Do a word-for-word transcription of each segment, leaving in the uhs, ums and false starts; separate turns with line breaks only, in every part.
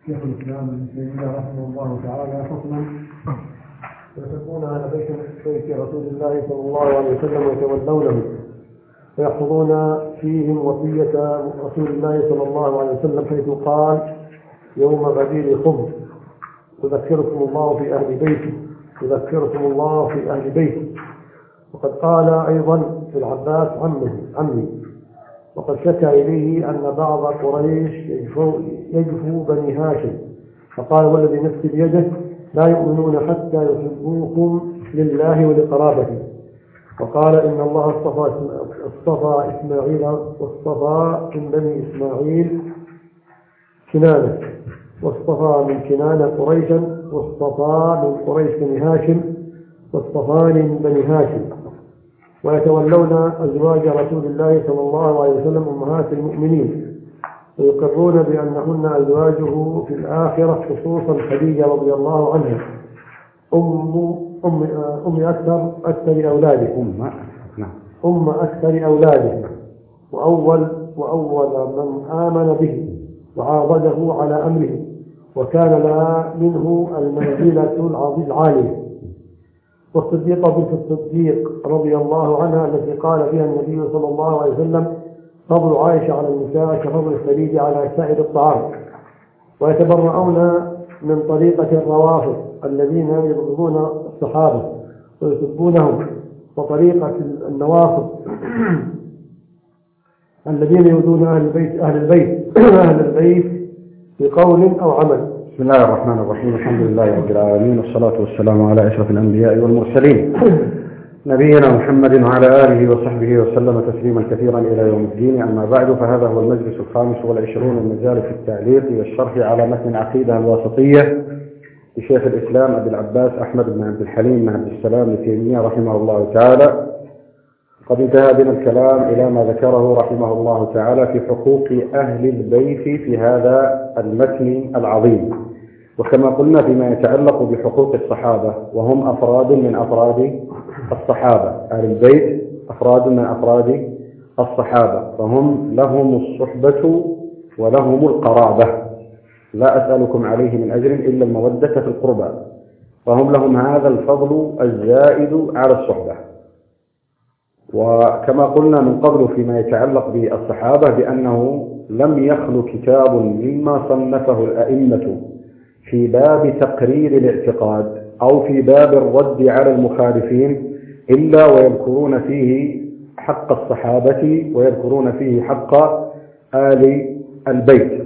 شيخ الإسلام ابن تيمية رحمه الله تعالى فصلا: يتقون على بيت بيت رسول الله صلى الله عليه وسلم ويتولونه فيحفظون فيهم وصية رسول الله صلى الله عليه وسلم، حيث قال: يوم غدير خبز يذكركم الله في أهل بيتي يذكركم الله في أهل بيتي. وقد قال أيضا في العباس عمه عمي. وقد شكى إليه أن بعض قريش يجفو, يجفو بني هاشم، فقال: والذي نفسي بيده لا يؤمنون حتى يحبوكم لله ولقرابته. وقال: إن الله اصطفى اصطفى إسماعيل واصطفى من بني إسماعيل كنانة، واصطفى من كنانة قريشا، واصطفى من قريش بني هاشم، واصطفاني من بني هاشم. ويتولون أزواج رسول الله صلى الله عليه وسلم أمهات المؤمنين، ويقرون بأنهن أزواجه في الآخرة، خصوصا خديجة رضي الله عنها أم أم أم أكثر أكثر أولاده أم أم أكثر أولاده وأول وأول من آمن به وعاضده على أمره، وكان لها منه المنزلة العالية. والصديقة بنت الصديق رضي الله عنها التي قال فيها النبي صلى الله عليه وسلم: فضل عائشة على النساء كفضل الثريد على سائر الطعام. ويتبرؤون من طريقة الروافض الذين يبغضون الصحابة ويسبونهم، وطريقة النوافض الذين يؤذون أهل البيت أهل البيت أهل البيت بقول أو عمل.
بسم الله الرحمن الرحيم. الحمد لله رب العالمين، والصلاة والسلام على أشرف الأنبياء والمرسلين نبينا محمد وعلى آله وصحبه وسلم تسليما كثيرا إلى يوم الدين. أما بعد، فهذا هو المجلس الخامس والعشرون المجال في التعليق والشرح على متن العقيدة الواسطية لشيخ الإسلام أبي العباس أحمد بن عبد الحليم بن عبد السلام ابن تيمية رحمه الله تعالى. قد انتهى بنا الكلام إلى ما ذكره رحمه الله تعالى في حقوق أهل البيت في هذا المتن العظيم. وكما قلنا فيما يتعلق بحقوق الصحابة، وهم أفراد من أفراد الصحابة، أهل البيت أفراد من أفراد الصحابة، فهم لهم الصحبة ولهم القرابة، لا أسألكم عليه من أجر إلا المودة في القربى، فهم لهم هذا الفضل الزائد على الصحبة. وكما قلنا من قبل فيما يتعلق بالصحابة بأنه لم يخل كتاب مما صنفه الأئمة في باب تقرير الاعتقاد أو في باب الرد على المخالفين إلا ويذكرون فيه حق الصحابة ويذكرون فيه حق آل البيت،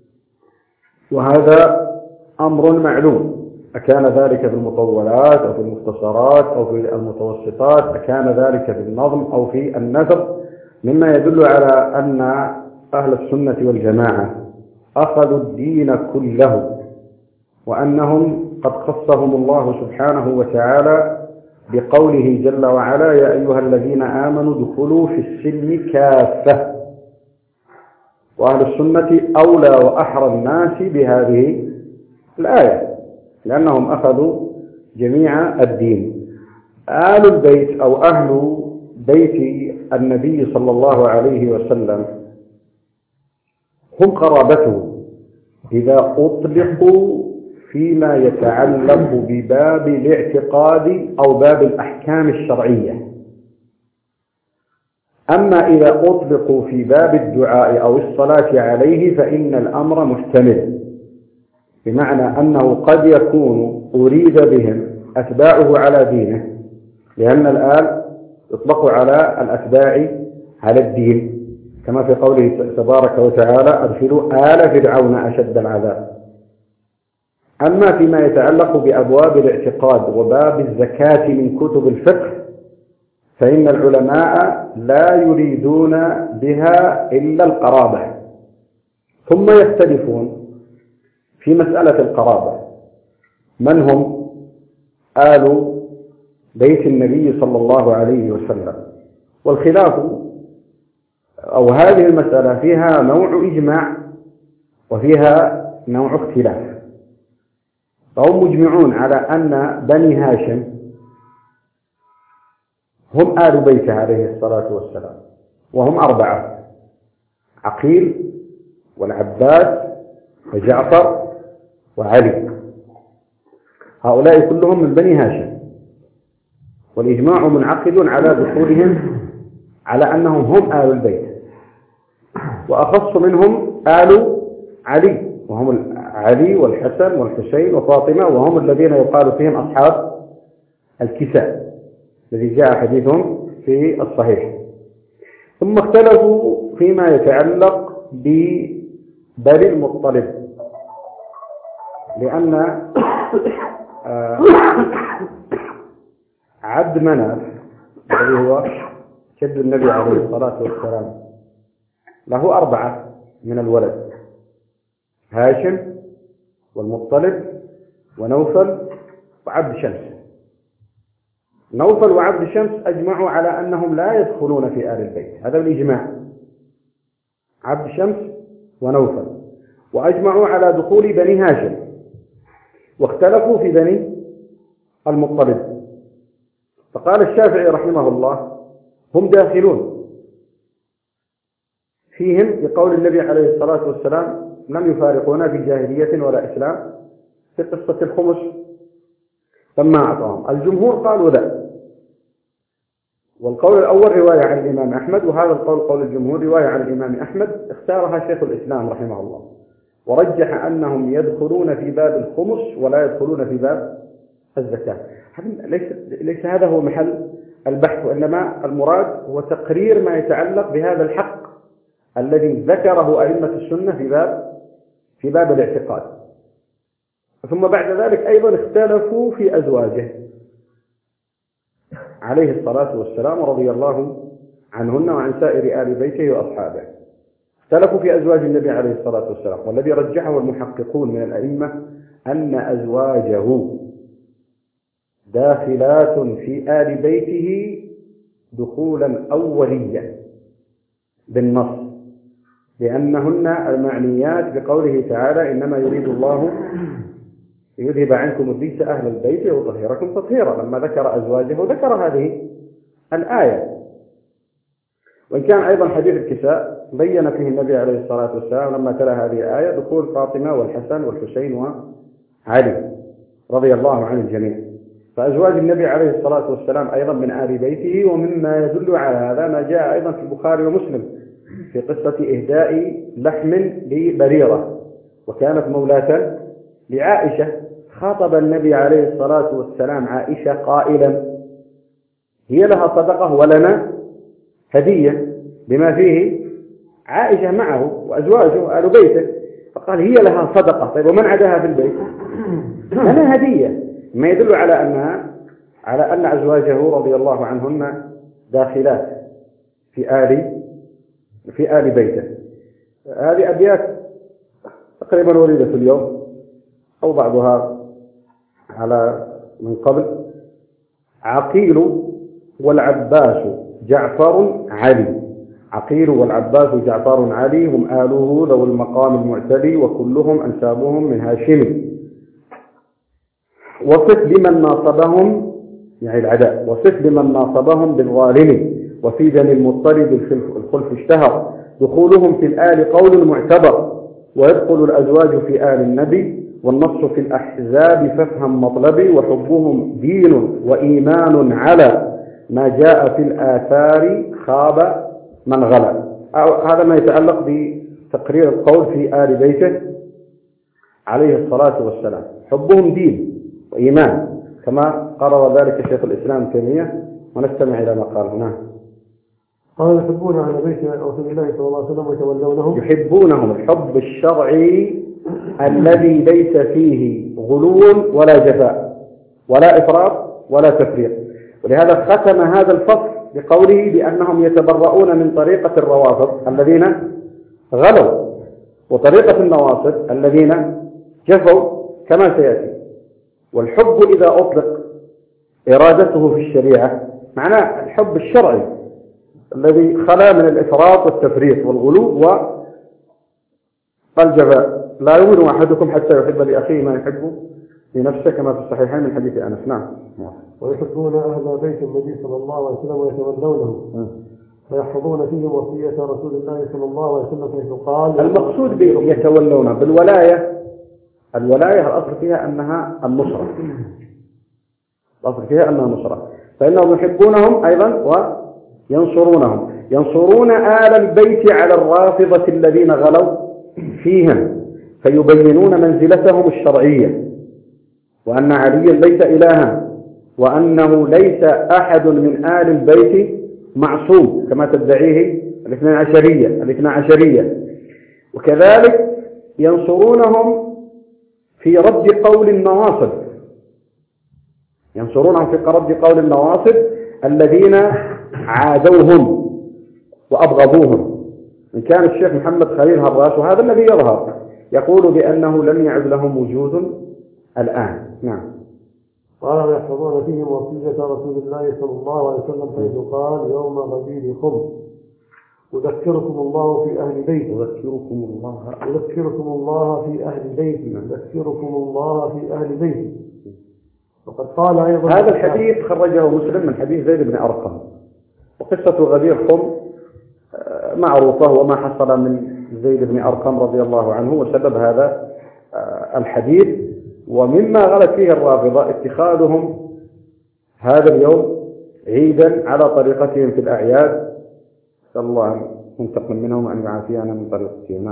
وهذا أمر معلوم. أكان ذلك في المطولات أو في المختصرات أو في المتوسطات، أكان ذلك في النظم أو في النثر، مما يدل على أن أهل السنة والجماعة أخذوا الدين كله، وأنهم قد خصهم الله سبحانه وتعالى بقوله جل وعلا: يا أيها الذين آمنوا ادخلوا في السلم كافة. وأهل السنة أولى وأحرى الناس بهذه الآية، لأنهم أخذوا جميع الدين. آل البيت أو أهل بيت النبي صلى الله عليه وسلم هم قرابته إذا أطلقوا فيما يتعلق بباب الاعتقاد أو باب الأحكام الشرعية. أما إذا أطلقوا في باب الدعاء أو الصلاة عليه فإن الأمر محتمل، بمعنى أنه قد يكون أريد بهم أتباعه على دينه، لأن الآل يطلق على الأتباع على الدين، كما في قوله تبارك وتعالى: أدخلوا آل فرعون أشد العذاب. أما فيما يتعلق بأبواب الاعتقاد وباب الزكاة من كتب الفقه فإن العلماء لا يريدون بها إلا القرابة، ثم يختلفون في مسألة القرابة: من هم آل بيت النبي صلى الله عليه وسلم؟ والخلاف أو هذه المسألة فيها نوع إجماع وفيها نوع اختلاف. فهم مجمعون على أن بني هاشم هم آل بيته عليه الصلاة والسلام، وهم أربعة: عقيل والعباس وجعفر وعلي. هؤلاء كلهم من بني هاشم، والإجماع منعقد على دخولهم على أنهم هم آل البيت، وأخص منهم آل علي، وهم علي والحسن والحسين وفاطمة، وهم الذين يقال فيهم أصحاب الكساء الذي جاء حديثهم في الصحيح. ثم اختلفوا فيما يتعلق ببني المطلب، لأن عبد مناف الذي هو جد النبي عليه الصلاة والسلام له أربعة من الولد: هاشم والمطلب ونوفل وعبد شمس. نوفل وعبد شمس أجمعوا على أنهم لا يدخلون في آل البيت، هذا الإجماع، عبد شمس ونوفل، وأجمعوا على دخول بني هاشم، واختلفوا في بني المطلب. فقال الشافعي رحمه الله: هم داخلون فيهم بقول النبي عليه الصلاة والسلام: لم يفارقونا في جاهلية ولا إسلام، في قصة الخمس لما أعطاهم. الجمهور قالوا لا، والقول الأول رواية عن الإمام أحمد، وهذا القول قول الجمهور رواية عن الإمام أحمد اختارها شيخ الإسلام رحمه الله، ورجح أنهم يدخلون في باب الخمس ولا يدخلون في باب الزكاة. ليس, ليس هذا هو محل البحث، وإنما المراد هو تقرير ما يتعلق بهذا الحق الذي ذكره أئمة السنة في باب في باب الاعتقاد. ثم بعد ذلك أيضا اختلفوا في أزواجه عليه الصلاة والسلام رضي الله عنهن وعن سائر آل بيته وأصحابه. اختلفوا في أزواج النبي عليه الصلاة والسلام، والذي رجحه المحققون من الأئمة أن أزواجه داخلات في آل بيته دخولا أوليا بالنص، لأنهن المعنيات بقوله تعالى: إنما يريد الله يذهب عنكم الرجس أهل البيت ويطهركم تطهيرا. لما ذكر أزواجه ذكر هذه الآية. وإن كان أيضا حديث الكساء بين فيه النبي عليه الصلاة والسلام لما تلا هذه الآية دخول فاطمة والحسن والحسين وعلي رضي الله عن الجميع. فأزواج النبي عليه الصلاة والسلام أيضا من آل بيته. ومما يدل على هذا ما جاء أيضا في البخاري ومسلم في قصة إهداء لحم لبريرة، وكانت مولاة لعائشة. خاطب النبي عليه الصلاة والسلام عائشة قائلا: هي لها صدقة ولنا هدية، بما فيه عائشة معه وأزواجه آل بيته، فقال: هي لها صدقة. طيب ومن عداها في البيت؟ لنا هدية، ما يدل على أنها على أن أزواجه رضي الله عنهن داخلات في آل في آل بيته. هذه أبيات تقريبا وردت اليوم أو بعضها على من قبل: عقيل والعباس جعفر علي. عقيل والعباس جعفر علي هم آله ذو المقام المعتلي، وكلهم أنسابهم من هاشم. وصف بمن ناصبهم يعني العداء، وصف بمن ناصبهم بالظالم. وفي بني المطلب الخلف اشتهر، دخولهم في الآل قول معتبر، ويدخل الأزواج في آل النبي. والنص في الأحزاب فافهم مطلبي، وحبهم دين وإيمان على ما جاء في الآثار خاب من غلا. هذا ما يتعلق بتقرير القول في آل بيته عليه الصلاة والسلام. حبهم دين وإيمان كما قرر ذلك شيخ الإسلام ابن تيمية. ونستمع إلى ما قال هنا.
قال: يحبون أهل بيت رسول الله صلى الله عليه وسلم ويتولونهم.
يحبونهم الحب الشرعي الذي ليس فيه غلو ولا جفاء ولا إفراط ولا تفريط. ولهذا ختم هذا الفصل بقوله بأنهم يتبرؤون من طريقة الروافض الذين غلوا، وطريقة النواصب الذين جفوا كما سيأتي. والحب إذا أطلق إرادته في الشريعة معناه الحب الشرعي الذي خلا من الإفراط والتفريط والغلو والجفاء. لا يؤمن أحدكم حتى يحب لأخيه ما يحب لنفسه، كما في الصحيحين من حديث أنس. نعم.
ويحبون أهل بيت النبي صلى الله عليه وسلم ويتولونه، ويحفظون فيهم وصية رسول الله صلى الله عليه وسلم حيث قال.
المقصود يتولون بالولاية الولاية الأصل فيها أنها النصرة، الأصل فيها أنها نصرة، فإنهم يحبونهم أيضا وينصرونهم، ينصرون آل البيت على الرافضة الذين غلوا فيهم، فيبينون منزلتهم الشرعية، وأن عليا ليس إلها، وأنه ليس أحد من آل البيت معصوم كما تدعيه الاثنى عشرية الاثنى عشرية وكذلك ينصرونهم في رد قول النواصب، ينصرونهم في رد قول النواصب الذين عادوهم وأبغضوهم. إن كان الشيخ محمد خليل هراس، وهذا الذي يظهر، يقول بأنه لم يعد لهم وجود الآن. نعم.
قال ويحفظون فيهم وصية رسول الله صلى الله عليه وسلم حيث قال يوم غديركم أذكركم الله في أهل بيتي
أذكركم الله
أذكركم الله في أهل بيتي أذكركم الله في أهل بيتي. وقد قال أيضا
هذا الحديث خرجه مسلم من حديث زيد بن أرقم، وقصة غديركم معروفة وما حصل من زيد بن أرقم رضي الله عنه وسبب هذا الحديث. ومما غلط فيه الرافضة اتخاذهم هذا اليوم عيدا على طريقتهم في الأعياد، نسأل الله أن ينتقم منهم وأن يعافينا من طريقتهم.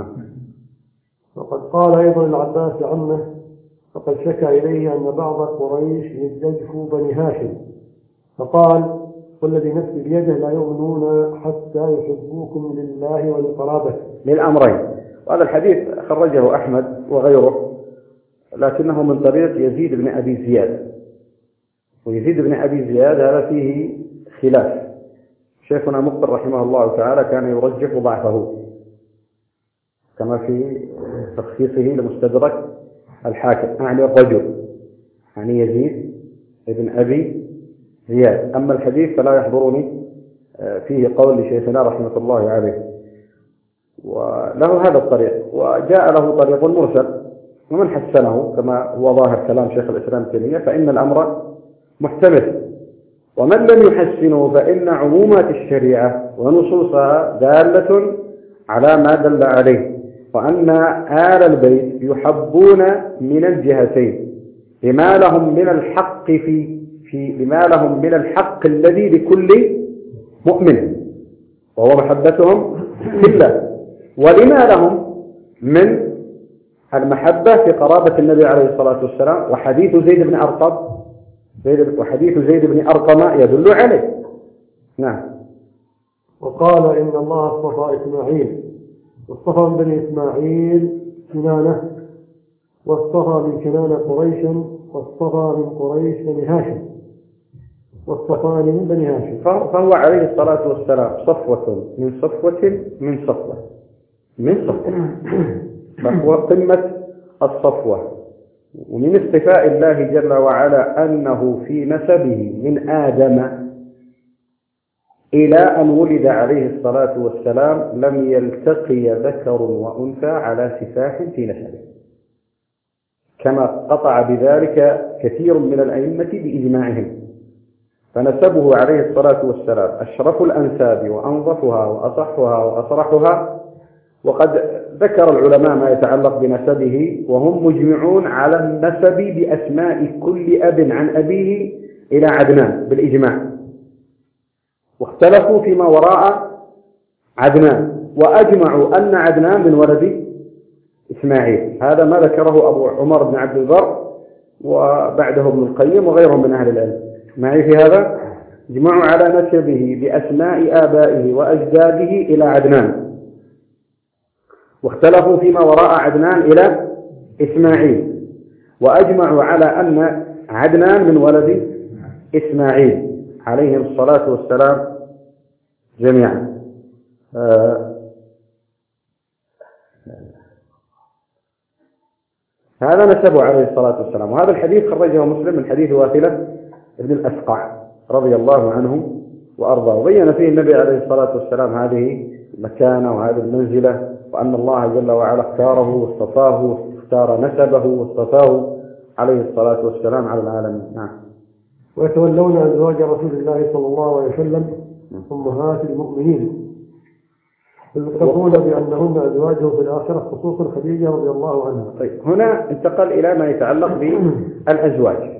وقد قال أيضا العباس عمه فقد شكى إليه أن بعض قريش يستجفوا بني هاشم، فقال والذي نفسي بيده لا يؤمنون حتى يحبوكم لله ولقرابته.
للأمرين. وهذا الحديث خرجه أحمد وغيره، لكنه من طريق يزيد بن أبي زياد، ويزيد بن أبي زياد هذا فيه خلاف. شيخنا مقبل رحمه الله تعالى كان يرجح ضعفه كما في تخصيصه لمستدرك الحاكم، أعني الرجل، يعني يزيد بن أبي زياد. أما الحديث فلا يحضرني فيه قول لشيخنا رحمة الله عليه، وله هذا الطريق، وجاء له طريق مرسل، ومن حسنه كما هو ظاهر كلام شيخ الإسلام ابن تيمية فإن الأمر محتمل. ومن لم يحسنه فإن عمومات الشريعة ونصوصها دالة على ما دل عليه، وأن آل البيت يحبون من الجهتين لما لهم من الحق في في لما لهم من الحق الذي لكل مؤمن، وهو محبتهم في الله، ولما لهم من المحبة في قرابة النبي عليه الصلاة والسلام. وحديث زيد بن أرقم زيد وحديث زيد بن أرقم يدل عليه. نعم.
وقال إن الله اصطفى إسماعيل، واصطفى من بني إسماعيل كنانة، واصطفى من كنانة قريشا، واصطفى من قريش بني هاشم، واصطفاني من بني هاشم.
فهو عليه الصلاة والسلام صفوة من صفوة من صفوة من صفوة فهو قمة الصفوة. ومن استفاء الله جل وعلا أنه في نسبه من آدم إلى أن ولد عليه الصلاة والسلام لم يلتقي ذكر وأنثى على سفاح في نسبه، كما قطع بذلك كثير من الأئمة بإجماعهم. فنسبه عليه الصلاة والسلام أشرف الأنساب وأنظفها وأصحها وأصرحها. وقد ذكر العلماء ما يتعلق بنسبه، وهم مجمعون على النسب بأسماء كل أب عن أبيه إلى عدنان بالإجماع، واختلفوا فيما وراء عدنان، وأجمعوا أن عدنان من ولد إسماعيل. هذا ما ذكره أبو عمر بن عبد البر وبعده ابن القيم وغيرهم من أهل العلم. معي في هذا؟ اجمعوا على نسبه بأسماء آبائه وأجداده إلى عدنان، واختلفوا فيما وراء عدنان إلى إسماعيل، وأجمعوا على أن عدنان من ولد إسماعيل عليهم الصلاة والسلام جميعا. آه هذا نسبه عليه الصلاة والسلام. وهذا الحديث خرجه مسلم من حديث واثلة ابن الأسقع رضي الله عنه وأرضاه، وبين فيه النبي عليه الصلاة والسلام هذه المكانة وهذه المنزلة، وأن الله جل وعلا اختاره واصطفاه واختار نسبه واصطفاه عليه الصلاة والسلام على العالمين. نعم.
ويتولون أزواج رسول الله صلى الله عليه وسلم أمهات المؤمنين، يذكرون بأنهن أزواجه في الآخرة خصوصا خديجة رضي الله عنها.
طيب هنا انتقل إلى ما يتعلق بالأزواج.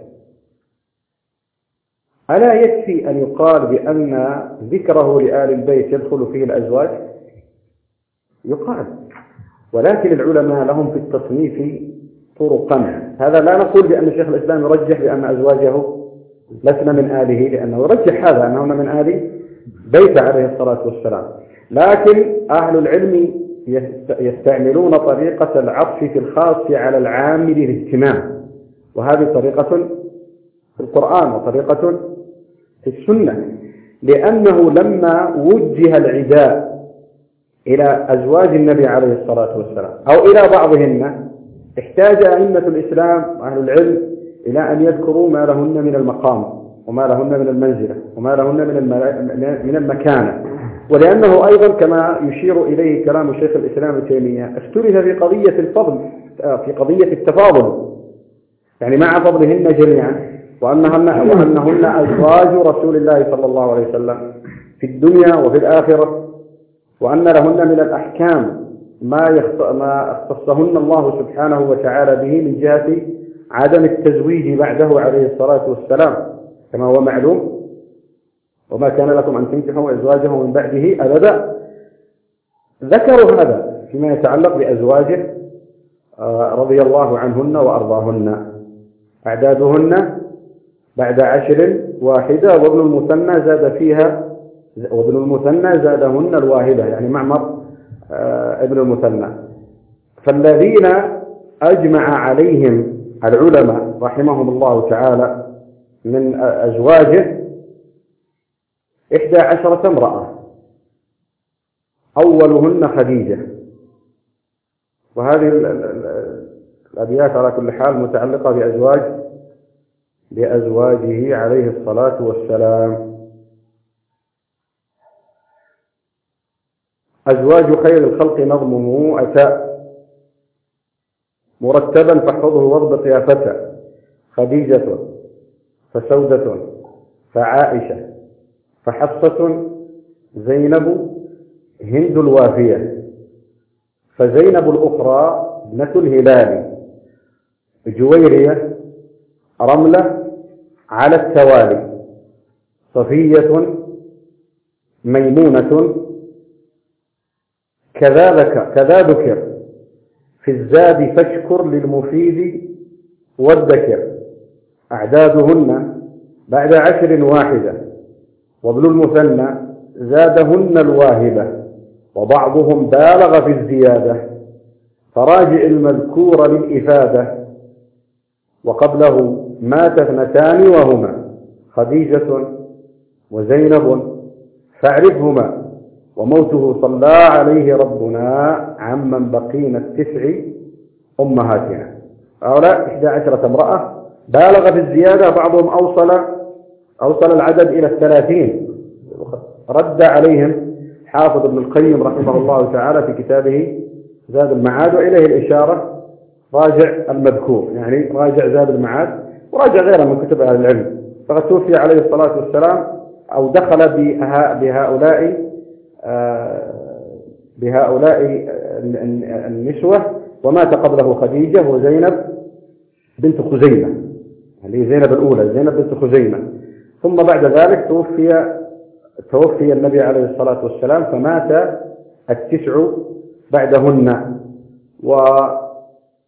ألا يكفي أن يقال بأن ذكره لآل البيت يدخل فيه الأزواج؟ يقال، ولكن العلماء لهم في التصنيف طرقا. هذا لا نقول بأن شيخ الإسلام يرجح بأن أزواجه لسنا من آله، لأنه يرجح هذا أنهن من آل بيت عليه الصلاة والسلام، لكن أهل العلم يستعملون طريقة العطف في الخاص على العام للاهتمام، وهذه طريقة في القرآن وطريقة في السنة، لأنه لما وجه العداء إلى أزواج النبي عليه الصلاة والسلام أو إلى بعضهن احتاج أئمة الإسلام وأهل العلم إلى أن يذكروا ما لهن من المقام وما لهن من المنزلة وما لهن من من المكانة، ولأنه أيضا كما يشير إليه كلام شيخ الإسلام ابن تيمية اختلف في قضية الفضل، في قضية التفاضل، يعني مع فضلهن جميعا وأنهن, وأنهن أزواج رسول الله صلى الله عليه وسلم في الدنيا وفي الآخرة، وأن لهن من الأحكام ما ما اختصهن الله سبحانه وتعالى به من جهة عدم التزويج بعده عليه الصلاة والسلام كما هو معلوم، وما كان لكم أن تنكحوا أزواجه من بعده أبدا. ذكروا هذا فيما يتعلق بأزواجه رضي الله عنهن وأرضاهن. أعدادهن بعد عشر واحدة، وابن المثنى زاد فيها، وابن المثنى زادهن الواحدة، يعني معمر ابن المثنى. فالذين أجمع عليهم العلماء رحمهم الله تعالى من أزواجه إحدى عشرة امرأة، أولهن خديجة. وهذه الأبيات على كل حال متعلقة بأزواج بأزواجه عليه الصلاة والسلام. أزواج خير الخلق نظمه أتى مرتبا فاحفظه واضبط يا فتى، خديجة فسودة فعائشة فحفصة زينب هند الوافية، فزينب الأخرى ابنة الهلال، جويرية رملة على التوالي، صفية ميمونة كذا كذا ذكر في الزاد فاشكر للمفيد والذكر. أعدادهن بعد عشر واحدة، وابن المثنى زادهن الواهبة، وبعضهم بالغ في الزيادة، فراجع المذكور للإفادة، وقبله مات اثنتان وهما خديجة وزينب فاعرفهما، وموته صلى عليه ربنا عمن بقينا التسع أمهاتنا. هؤلاء إحدى عشرة امرأة بالغ في الزيادة، بعضهم أوصل أوصل العدد إلى الثلاثين. رد عليهم حافظ ابن القيم رحمه الله تعالى في كتابه زاد المعاد، وإليه الإشارة راجع المذكور، يعني راجع زاد المعاد وراجع غيره من كتب أهل العلم. فقد توفي عليه الصلاة والسلام أو دخل بهؤلاء بهؤلاء النسوة، ومات قبله خديجة وزينب بنت خزيمة، اللي هي زينب الأولى، زينب بنت خزيمة. ثم بعد ذلك توفي توفي النبي عليه الصلاة والسلام، فمات التسع بعدهن. وهؤلاء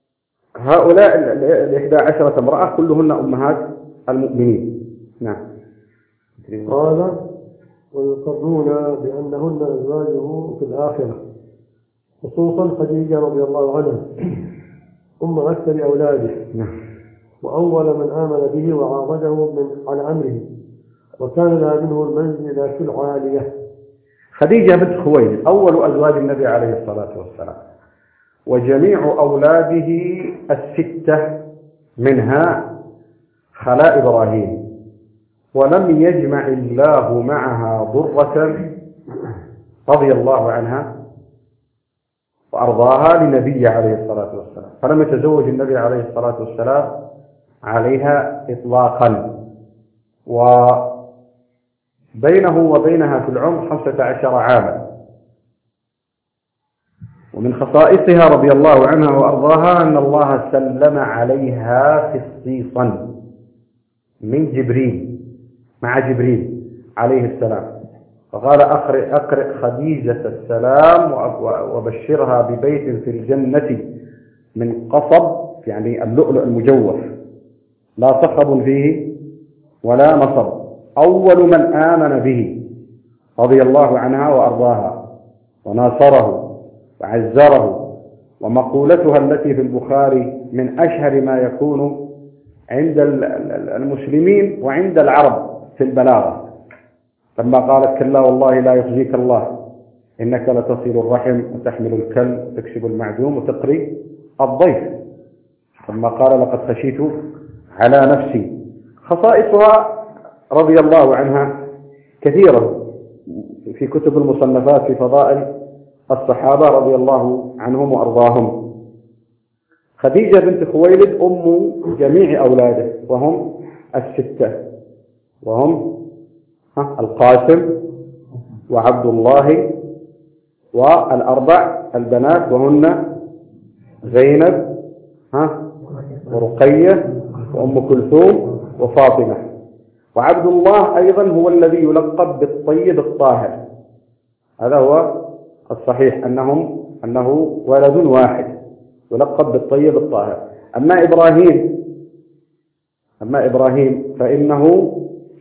الإحدى عشرة امرأة كلهن أمهات المؤمنين. نعم.
قال ويقرون بأنهن أزواجه في الآخرة خصوصا خديجة رضي الله عنها أم أكثر أولاده، وأول من آمن به وعاضده من على أمره، وكان لها منه المنزلة العالية.
خديجة بنت خويلد أول أزواج النبي عليه الصلاة والسلام، وجميع أولاده الستة منها خلاء إبراهيم، ولم يجمع الله معها ضرة رضي الله عنها وأرضاها لنبي عليه الصلاة والسلام، فلم يتزوج النبي عليه الصلاة والسلام عليها إطلاقا. وبينه وبينها في العمر خمسة عشر عاما، ومن خصائصها رضي الله عنها وأرضاها أن الله سلم عليها خصيصا من جبريل مع جبريل عليه السلام، فقال أقرئ, أقرئ خديجة السلام وبشرها ببيت في الجنة من قصب، يعني اللؤلؤ المجوف لا صخب فيه ولا نصب، أول من آمن به رضي الله عنها وأرضاها وناصره وعزره. ومقولتها التي في البخاري من أشهر ما يكون عند المسلمين وعند العرب في البلاغة، لما قالت كلا والله لا يخزيك الله إنك لتصل الرحم وتحمل الكل وتكسب المعدوم وتقري الضيف، لما قال لقد خشيت على نفسي. خصائصها رضي الله عنها كثيرة في كتب المصنفات في فضائل الصحابة رضي الله عنهم وأرضاهم. خديجة بنت خويلد أم جميع أولاده وهم الستة، وهم القاسم وعبد الله والأربع البنات وهن زينب ورقية وأم كلثوم وفاطمة. وعبد الله أيضا هو الذي يلقب بالطيب الطاهر، هذا هو الصحيح أنهم أنه ولد واحد يلقب بالطيب الطاهر. أما إبراهيم أما إبراهيم فإنه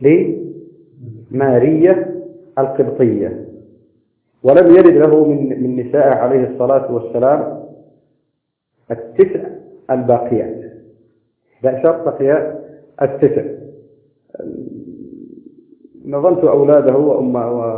لمارية القبطية، ولم يلد له من من نسائه عليه الصلاة والسلام التسع الباقيات، بشرط بقي التسع. نظمت أولاده وأم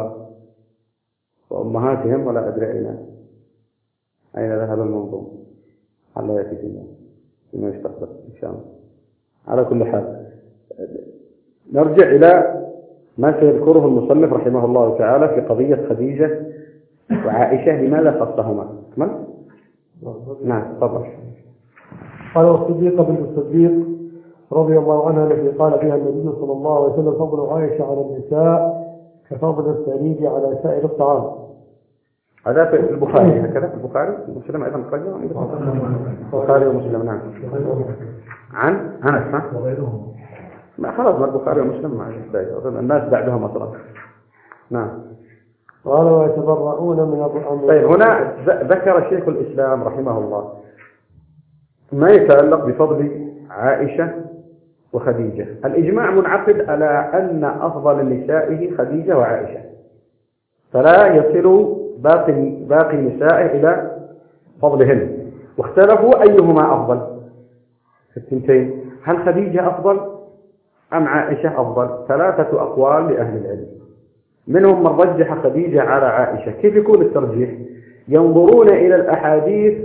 وأمهاتهم ولا أدري أين أين ذهب المنظوم، على يأتي فيما فيما يستقبل إن شاء الله. على كل حال نرجع إلى ما سيذكره المصنف رحمه الله تعالى في قضية خديجة وعائشة، لماذا خصهما؟ من؟ نعم تفضل.
قال والصديقة بنت الصديق رضي الله عنها التي قال فيها النبي صلى الله عليه وسلم فضل عائشة على النساء كفضل الثريد على سائر الطعام.
هذا في البخاري هكذا، في البخاري ومسلم أيضا قرأه البخاري ومسلم. نعم عن أنس ها وغيرهم، ما خلاص ما البخاري ومسلم مع الناس بعدهم أصلا. نعم.
قال ويتبرؤون من أبو.
طيب هنا ذكر شيخ الإسلام رحمه الله ما يتعلق بفضل عائشة وخديجة. الإجماع منعقد على أن أفضل نسائه خديجة وعائشة، فلا يصل باقي باقي نسائه إلى فضلهن، واختلفوا أيهما أفضل في الثنتين، هل خديجة أفضل أم عائشة أفضل؟ ثلاثة أقوال لأهل العلم، منهم من رجح خديجة على عائشة. كيف يكون الترجيح؟ ينظرون إلى الأحاديث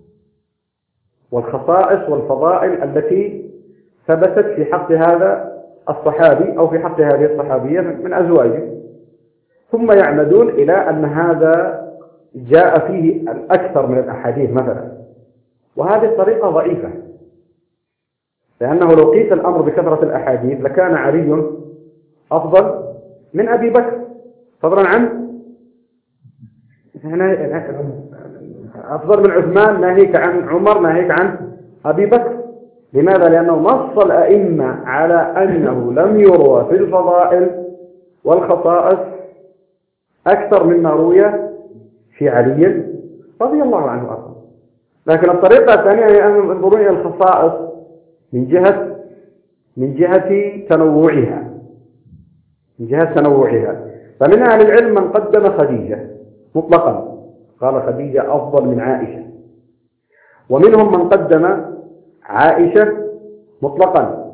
والخصائص والفضائل التي ثبتت في حق هذا الصحابي أو في حق هذه الصحابية من أزواجه، ثم يعمدون إلى أن هذا جاء فيه الأكثر من الأحاديث مثلا، وهذه الطريقة ضعيفة، لأنه لو قيس الأمر بكثرة الأحاديث لكان علي أفضل من أبي بكر، فضلا عن أفضل من عثمان، ناهيك عن عمر، ناهيك عن أبي بكر. لماذا؟ لأنه نص الأئمة على أنه لم يروى في الفضائل والخصائص أكثر مما روي في علي رضي الله عنه أصلا. لكن الطريقة الثانية هي أن ينظرون إلى الخصائص من جهة من جهة تنوعها من جهة تنوعها فمن أهل العلم من قدم خديجة مطلقا، قال خديجة أفضل من عائشة، ومنهم من قدم عائشة مطلقا،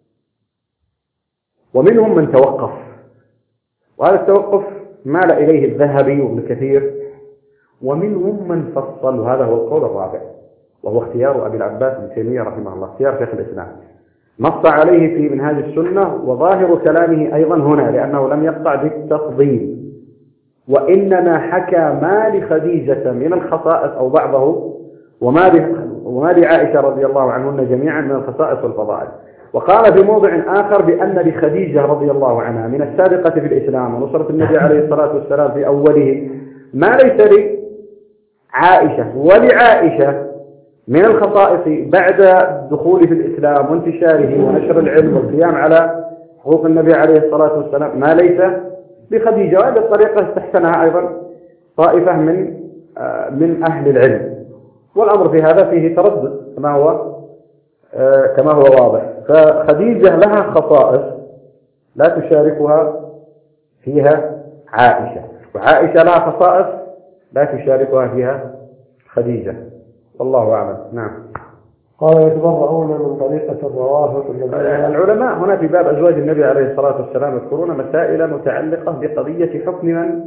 ومنهم من توقف، وهذا التوقف مال إليه الذهبي وابن كثير، ومنهم من فصل، وهذا هو القول الرابع وهو اختيار أبي العباس ابن تيمية رحمه الله، اختيار شيخ الإسلام، نص عليه في منهاج السنة، وظاهر كلامه أيضا هنا لأنه لم يقطع بالتفضيل، وإنما حكى ما لخديجة من الخصائص أو بعضه، وما لعائشة رضي الله عنهن جميعا من الخصائص والفضائل. وقال في موضع آخر بأن لخديجة رضي الله عنها من السابقة في الإسلام ونصرة النبي عليه الصلاة والسلام في أوله ما ليس عائشة ولعائشة من الخصائص بعد دخوله في الإسلام وانتشاره ونشر العلم والقيام على حقوق النبي عليه الصلاة والسلام ما ليس لخديجة. وهذه الطريقة استحسنها أيضا طائفة من من أهل العلم، والأمر في هذا فيه تردد كما هو كما هو واضح. فخديجة لها خصائص لا تشاركها فيها عائشة، وعائشة لها خصائص لا تشاركها فيها خديجة، والله أعلم. نعم.
قال يتبرعون من طريقة الروافض الذين
العلماء هنا في باب أزواج النبي عليه الصلاة والسلام يذكرون مسائل متعلقة بقضية حكم من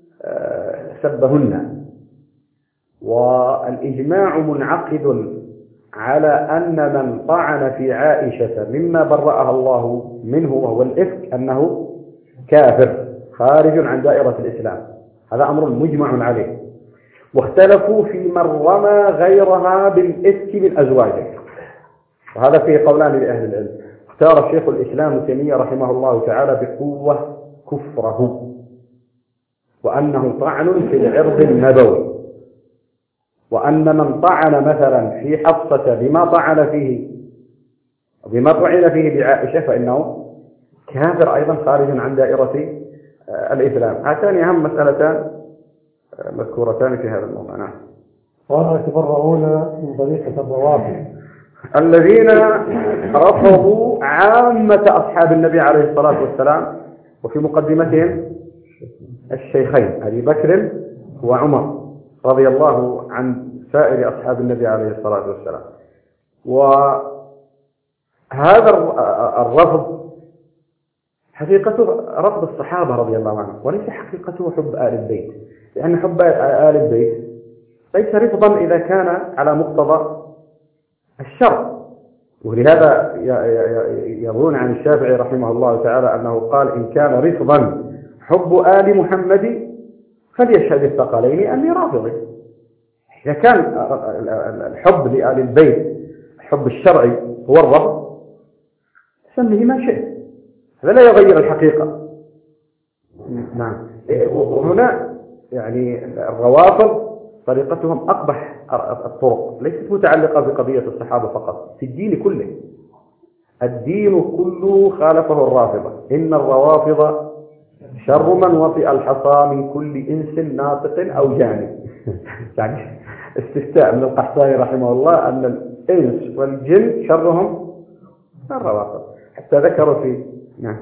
سبهن، والإجماع منعقد على أن من طعن في عائشة مما برأها الله منه وهو الإفك أنه كافر خارج عن دائرة الإسلام. هذا أمر مجمع عليه. واختلفوا في من رمى غيرها بالإفك من أزواجه، وهذا فيه قولان لأهل العلم. اختار الشيخ الإسلام ابن تيمية رحمه الله تعالى بقوة كفره، وأنه طعن في العرض النبوي، وأن من طعن مثلا في حفصة بما طعن فيه بما طعن فيه بعائشة فإنه كافر أيضا خارج عن دائرة الإسلام. هاتان أهم مسألتان مذكورتان في هذا الموضوع. نعم.
قال يتبرعون من طريقة الروافض
الذين رفضوا عامة أصحاب النبي عليه الصلاة والسلام، وفي مقدمتهم الشيخين أبي بكر وعمر رضي الله عن سائر أصحاب النبي عليه الصلاة والسلام. وهذا الرفض حقيقته رفض الصحابة رضي الله عنهم، وليس حقيقته حب آل البيت، لأن حب آل البيت ليس رفضا إذا كان على مقتضى الشرع. ولهذا يروون عن الشافعي رحمه الله تعالى أنه قال: إن كان رفضا حب آل محمد فليشهد الثقلين أني رافضي. إذا كان الحب لآل البيت الحب الشرعي هو الرفض سميه ما شئت، هذا لا يغير الحقيقة. نعم. وهنا يعني الروافض طريقتهم أقبح الطرق، ليست متعلقة بقضية الصحابة فقط، في الدين كله. الدين كله خالفه الرافضة. إن الروافض شر من وطئ الحصى من كل إنس ناطق أو جاني. يعني استفتاء من القحطاني رحمه الله أن الإنس والجن شرهم الروافض، حتى ذكروا في نعم.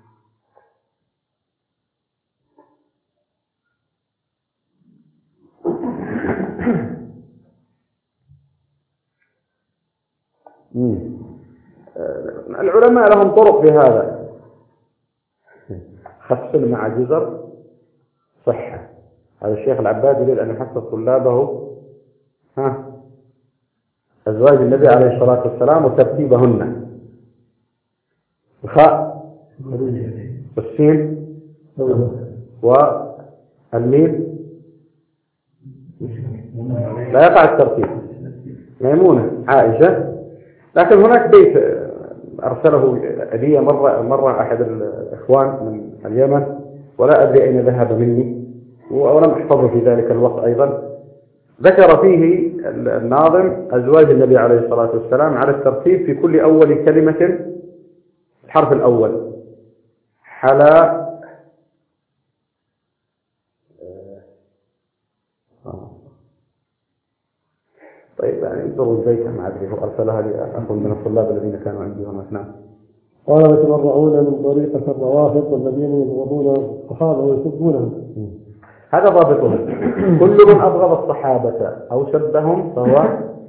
العلماء لهم طرق في هذا. خفل مع جزر صحة. هذا الشيخ العباد يريد أن يحفظ طلابه ها أزواج النبي عليه الصلاة والسلام وترتيبهن. الخاء والسين والميم لا يقع الترتيب. ميمونة عائشة. لكن هناك بيت أرسله لي مرة مرة أحد الإخوان من اليمن، ولا أدري أين ذهب مني، ولم أحفظه في ذلك الوقت أيضا. ذكر فيه الناظم أزواج النبي عليه الصلاة والسلام على الترتيب في كل أول كلمة الحرف الأول. حلا طيب يعني انظروا البيت ما أدري هو أرسلها لي أخ من الطلاب الذين كانوا عندي هنا. نعم.
قال يتبرعون من طريقة الروافض والذين يبغضون الصحابة ويسبونهم.
هذا ضابطهم. كل من أبغض الصحابة أو سبهم فهو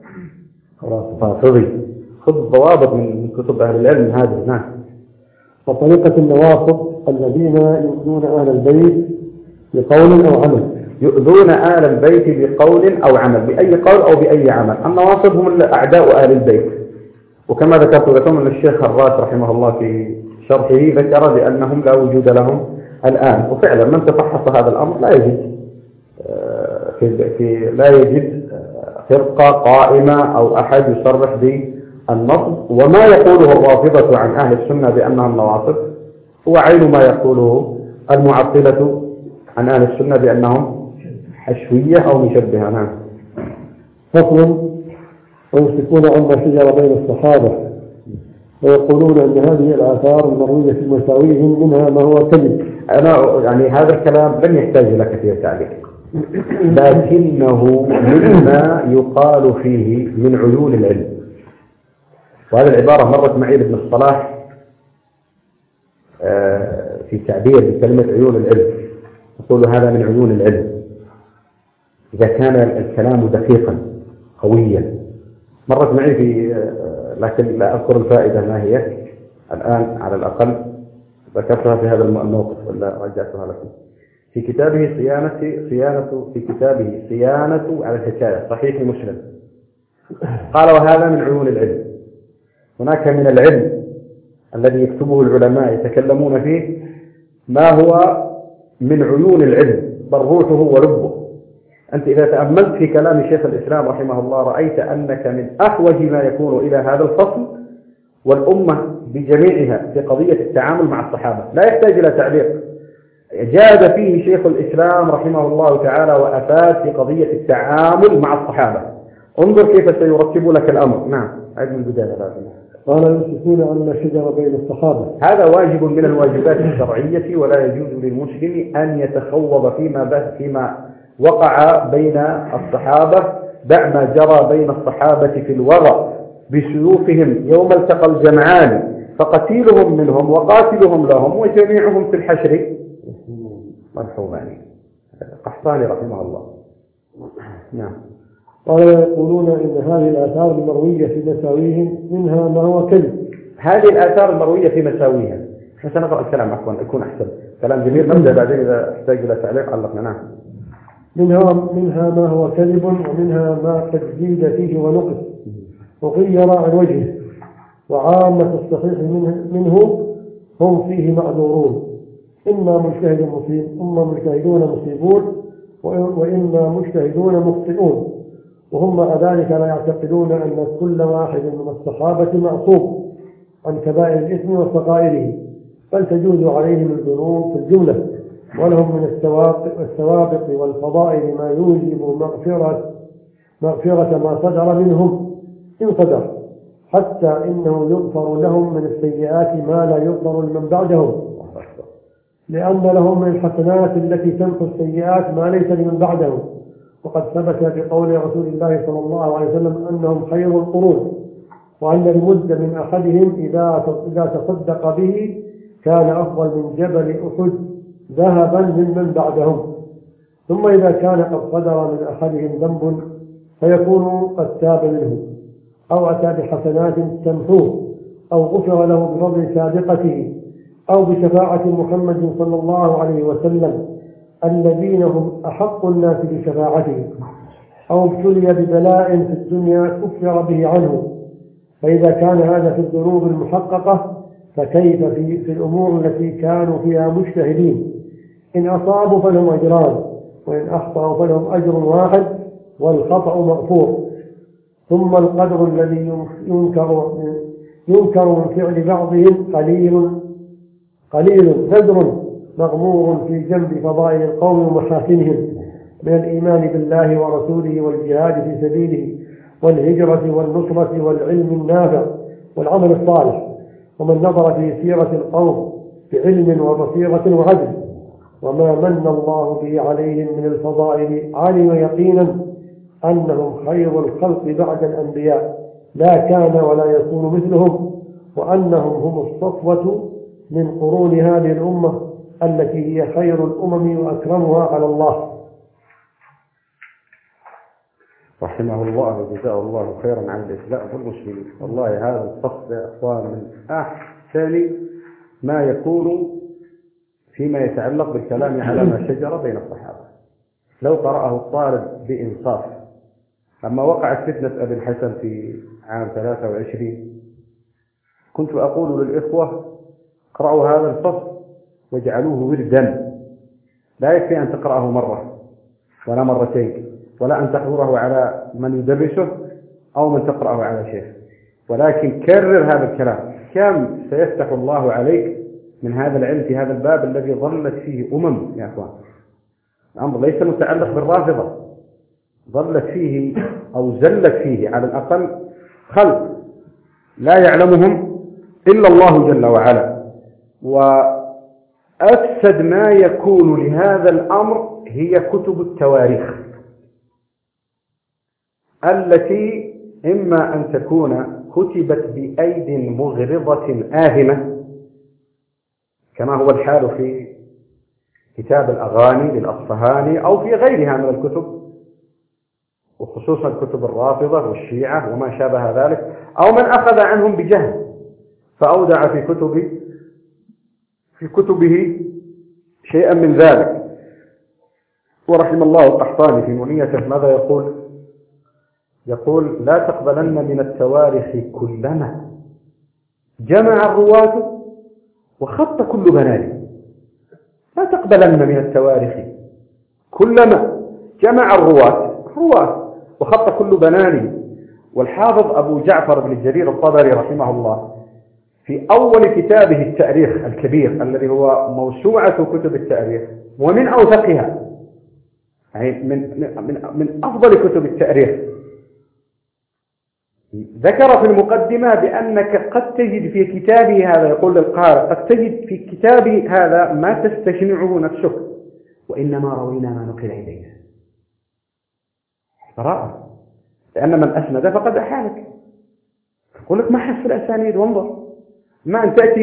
رافضي. خذ ضوابط من كتب أهل العلم هذه. نعم.
وطريقة النوافض الذين يؤذون أهل البيت بقول أو عمل.
يؤذون آل البيت بقول أو عمل، بأي قول أو بأي عمل. النواصب هم أعداء آل البيت، وكما ذكرت لكم أن الشيخ الراس رحمه الله في شرحه ذكر بأنهم لا وجود لهم الآن، وفعلا من تفحص هذا الأمر لا يجد في, في لا يجد فرقة قائمة أو أحد يصرح بالنصب. وما يقوله الرافضة عن أهل السنة بأنهم نواصب هو عين ما يقوله المعطلة عن أهل السنة بأنهم حشوية أو مشبهة. نعم.
فصل: ويمسكون عما شجر بين الصحابة ويقولون أن هذه الآثار المروية في مساويهم منها ما هو كذب.
أنا يعني هذا الكلام لن يحتاج إلى كثير تعليق، لكنه مما يقال فيه من عيون العلم. وهذه العبارة مرت معي لابن الصلاح في تعبير بكلمة عيون العلم، يقول هذا من عيون العلم إذا كان الكلام دقيقا قويا. مرت معي في، لكن لا أذكر الفائدة ما هي الآن، على الأقل ذكرتها في هذا الموقف ولا رجعتها لكم. في كتابه صيانة صيانة في كتابه صيانة على الحكاية صحيح مسلم قال: وهذا من عيون العلم. هناك من العلم الذي يكتبه العلماء يتكلمون فيه ما هو من عيون العلم، بل روحه ولبه. أنت إذا تأملت في كلام شيخ الإسلام رحمه الله رأيت أنك من أحوج ما يكون إلى هذا الفصل والأمة بجميعها في قضية التعامل مع الصحابة، لا يحتاج إلى تعليق. جاد فيه شيخ الإسلام رحمه الله تعالى وأفاد في قضية التعامل مع الصحابة. انظر كيف سيرتب لك الأمر. نعم، عيد من البداية.
قال: يمسكون عما شجر بين الصحابة.
هذا واجب من الواجبات الشرعية، ولا يجوز للمسلم أن يتخوض فيما فيما وقع بين الصحابة. دع ما جرى بين الصحابة في الوضع بسيوفهم يوم التقى الجمعان، فقتيلهم منهم وقاتلهم لهم وجميعهم في الحشر مرحومان. قحطاني رحمه الله. نعم.
قال: يقولون إن هذه الآثار المروية في مساويهم منها ما هو كذب.
هذه الآثار المروية في مساويها، احنا سنقرأ الكلام عفوا يكون أحسن. كلام جميل، نبدأ بعدين إذا احتاج إلى تعليق علقنا. نعم.
منها منها ما هو كذب، ومنها ما قد زيد فيه ونقص وغير عن وجهه، وعامة الصحيح منه, منه هم فيه معذورون. إما مجتهد مصيب، إما مجتهدون مصيبون، وإما مجتهدون مخطئون. وهم مع ذلك لا يعتقدون أن كل واحد من الصحابة معصوم عن كبائر الإثم وصغائره، بل تجوز عليهم الذنوب في الجملة، ولهم من السوابق والفضائل ما يوجب مغفرة, مغفرة ما صدر منهم إن صدر، حتى إنه يغفر لهم من السيئات ما لا يغفر لمن بعدهم، لأن لهم من الحسنات التي تمحو السيئات ما ليس لمن بعدهم. وقد ثبت بقول رسول الله صلى الله عليه وسلم أنهم خير القرون، وأن المد من أحدهم إذا تصدق به كان أفضل من جبل أحد ذهبا ممن بعدهم. ثم إذا كان قد صدر من أحدهم ذنب فيكون قد تاب منه، أو أتى بحسنات تمحوه، أو غفر له بفضل سابقته، أو بشفاعة محمد صلى الله عليه وسلم الذين هم أحق الناس بشفاعته، أو ابتلي ببلاء في الدنيا كفر به عنه. فإذا كان هذا في الذنوب المحققة فكيف في, في الأمور التي كانوا فيها مجتهدين؟ إن أصابوا فلهم أجران، وإن أخطأوا فلهم أجر واحد والخطأ مغفور. ثم القدر الذي ينكر ينكر من فعل بعضهم قليل قليل نذر مغمور في جنب فضائل القوم ومحاسنهم من الإيمان بالله ورسوله والجهاد في سبيله والهجرة والنصرة والعلم النافع والعمل الصالح. ومن نظر في سيرة القوم بعلم وبصيرة وعدل وما من الله به عليهم من الفضائل علم يقينا أنهم خير الخلق بعد الأنبياء، لا كان ولا يكون مثلهم، وأنهم هم الصفوة من قرون هذه الأمة التي هي خير الأمم وأكرمها على الله.
رحمه الله وجزاه الله خيرا عن الإسلام والمسلمين. والله هذا الفصل يا أخوان من أحسن ما يكون فيما يتعلق بالكلام على ما شجر بين الصحابة. لو قرأه الطالب بإنصاف. لما وقعت فتنة أبي الحسن في عام ثلاثة وعشرين كنت أقول للإخوة اقرأوا هذا الفصل واجعلوه وردا، لا يكفي أن تقرأه مرة ولا مرتين، ولا أن تحضره على من يدرسه أو من تقرأه على شيخ، ولكن كرر هذا الكلام. كم سيفتح الله عليك من هذا العلم في هذا الباب الذي ظلت فيه أمم يا أخوان. الأمر ليس متعلق بالرافضة، ظلت فيه أو زلت فيه على الأقل خلق لا يعلمهم إلا الله جل وعلا. وأفسد ما يكون لهذا الأمر هي كتب التواريخ التي إما أن تكون كتبت بأيد مغرضة آهمة كما هو الحال في كتاب الأغاني للأصفهاني أو في غيرها من الكتب، وخصوصا كتب الرافضة والشيعة وما شابه ذلك، أو من أخذ عنهم بجهل فأودع في كتب في كتبه شيئا من ذلك. ورحم الله القحطاني في نونيته ماذا يقول؟ يقول: لا تقبلن من التواريخ كلما جمع الرواة وخط كل بناني. لا تقبلن من التواريخ كلما جمع الرواة رواة وخط كل بناني. والحافظ أبو جعفر بن الجرير الطبري رحمه الله في أول كتابه التاريخ الكبير الذي هو موسوعة كتب التاريخ ومن أوثقها، يعني من من من أفضل كتب التاريخ، ذكر في المقدمة بأنك قد تجد في كتابه هذا، يقول للقارئ: قد تجد في كتابه هذا ما تستشنعه نفسك، وإنما روينا ما نقل إلينا. براءة، لأن من أسند فقد أحالك. يقول لك ما حس الأسانيد وانظر، ما أن تأتي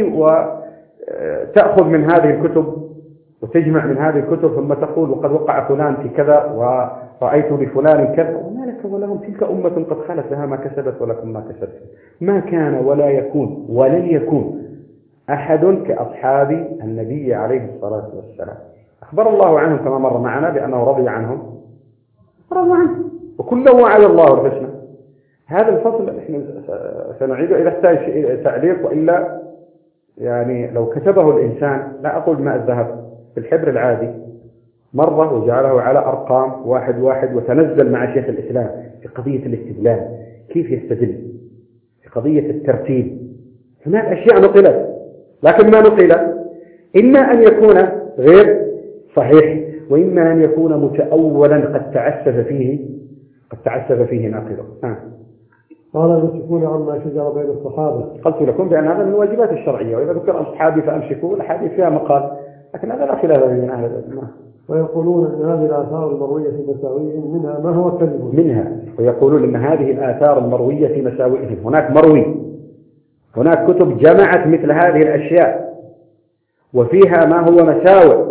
وتأخذ من هذه الكتب وتجمع من هذه الكتب ثم تقول: وقد وقع فلان في كذا ورأيت لفلان كذا، وما لك ولهم، تلك أمة قد خلت لها ما كسبت ولكم ما كسبت. ما كان ولا يكون ولن يكون أحد كأصحاب النبي عليه الصلاة والسلام. أخبر الله عنهم كما مر معنا بأنه رضي عنهم رضوا عنه وكله وعد الله الحسنى. هذا الفصل احنا سنعيده إذا احتاج تعليق، وإلا يعني لو كتبه الإنسان، لا أقول ماء الذهب، في الحبر العادي مرة وجعله على أرقام واحد واحد وتنزل مع شيخ الإسلام في قضية الاستدلال، كيف يستدل في قضية الترتيب. هناك أشياء نقلت، لكن ما نقل إما أن يكون غير صحيح، وإما أن يكون متأولا قد تعسف فيه قد تعسف فيه ناقله. آه.
قال: يمسكون عما شجر بين الصحابة.
قلت لكم بأن هذا من الواجبات الشرعية، وإذا ذكر أصحابي فأمسكوا، الحديث فيها مقال، لكن هذا لا خلاف بين أهل العلم.
ويقولون أن هذه الآثار المروية في مساوئهم منها ما هو كذب
منها، ويقولون أن هذه الآثار المروية في مساوئهم، هناك مروي، هناك كتب جمعت مثل هذه الأشياء وفيها ما هو مساوئ.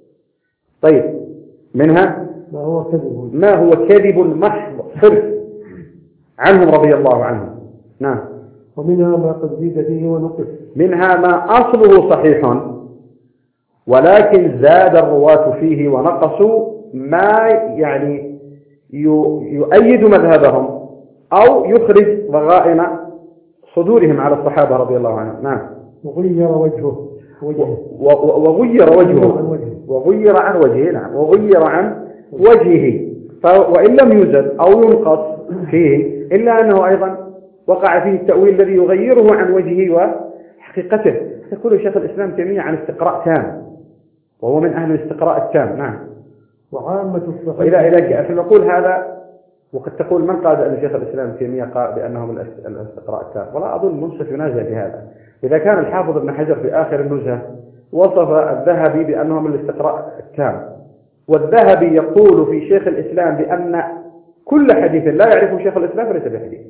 طيب، منها
ما هو كذب
ما هو كذب محض صرف عنهم رضي الله عنهم. نعم.
ومنها ما قد زيد فيه ونقص.
منها ما أصله صحيح ولكن زاد الرواة فيه ونقصوا ما يعني يؤيد مذهبهم أو يخرج ضغائن صدورهم على الصحابة رضي الله عنهم. نعم.
وغير وجهه وجهه
وغير وجهه وغير عن وجهه. نعم. وغير عن وجهه، وإن لم يزد أو ينقص فيه إلا أنه أيضا وقع فيه التأويل الذي يغيره عن وجهه وحقيقته. يقول شيخ الإسلام تيمية عن استقراء تام، وهو من أهل الاستقراء التام. نعم.
وعامة الصحيح.
وإذا إذا جاء نقول هذا، وقد تقول: من قال أن شيخ الإسلام تيمية قال بأنه من الاستقراء التام؟ ولا أظن منصف ينازع بهذا. إذا كان الحافظ ابن حجر في آخر النزهة وصف الذهبي بأنه من الاستقراء التام، والذهبي يقول في شيخ الإسلام بأن كل حديث لا يعرفه شيخ الإسلام فليس بحديث،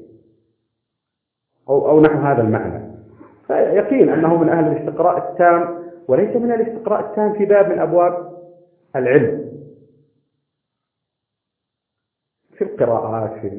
أو, أو نحو هذا المعنى، فيقين أنه من أهل الاستقراء التام وليس من الاستقراء التام في باب من أبواب العلم، في القراءات، في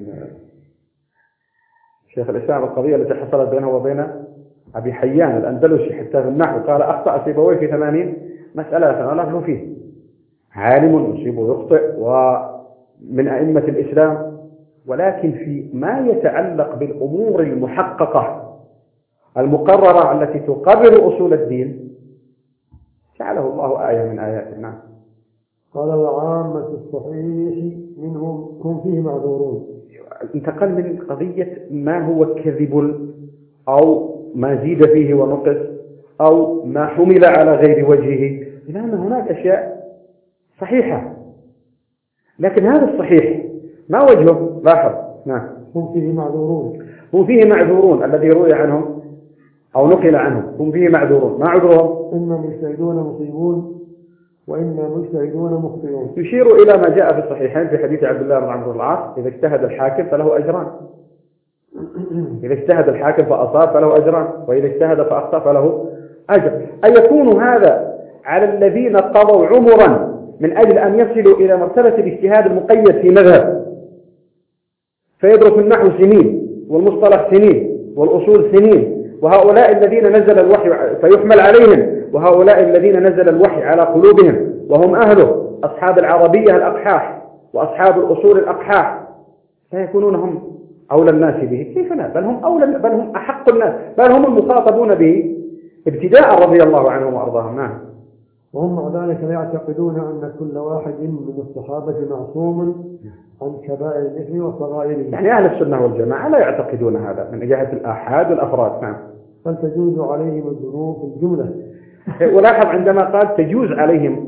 شيخ الإسلام. القضية التي حصلت بينه وبين أبي حيان الأندلسي حتى في النحو قال: أخطأ سيبويه في ثمانين مسألة فلا نغلو فيه. عالم يصيب ويخطئ ومن أئمة الإسلام، ولكن في ما يتعلق بالأمور المحققة المقررة التي تقرر أصول الدين جعله الله آية من آياته. نعم.
قال: وعامة الصحيح منهم هم فيه معذورون.
انتقل من قضية ما هو كذب أو ما زيد فيه ونقص أو ما حمل على غير وجهه إلى أن هناك أشياء صحيحة، لكن هذا الصحيح ما وجهه؟ لاحظ. نعم.
هم فيه معذورون.
هم فيه معذورون الذي روي عنهم أو نقل عنهم، هم فيه معذورون. ما عذرهم؟
إنا مجتهدون مصيبون وإنا مجتهدون مخطئون.
يشير إلى ما جاء في الصحيحين في حديث عبد الله بن عمرو بن العاص: إذا اجتهد الحاكم فله أجران، إذا اجتهد الحاكم فأصاب فله أجران، وإذا اجتهد فأخطأ فله أجر. أن يكون هذا على الذين قضوا عمرا من أجل أن يصلوا إلى مرتبة الاجتهاد المقيد في مذهب، فيدرس النحو سنين والمصطلح سنين والأصول سنين، وهؤلاء الذين نزل الوحي فيحمل عليهم، وهؤلاء الذين نزل الوحي على قلوبهم وهم أهله أصحاب العربية الأقحاح وأصحاب الأصول الأقحاح، فيكونون هم أولى الناس به. كيف لا؟ بل هم أولى، بل هم أحق الناس، بل هم المخاطبون به ابتداء رضي الله عنهم وأرضاهم. نعم.
وهم مع ذلك لا يعتقدون أن كل واحد من الصحابة معصوم عن كبائر الإثم وصغائره.
يعني أهل السنة والجماعة لا يعتقدون هذا من جهة الآحاد والأفراد. نعم.
بل تجوز عليهم الذنوب في الجملة.
ولاحظ عندما قال تجوز عليهم